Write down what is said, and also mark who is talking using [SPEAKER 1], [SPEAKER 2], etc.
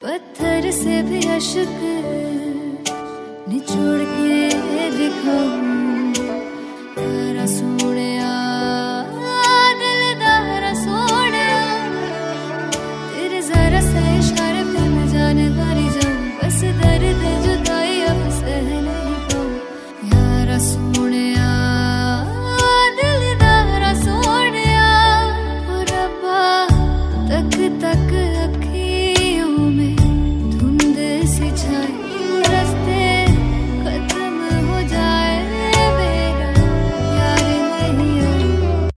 [SPEAKER 1] पत्थर से भी अश्क निचोड़ के दिखाऊं, तारा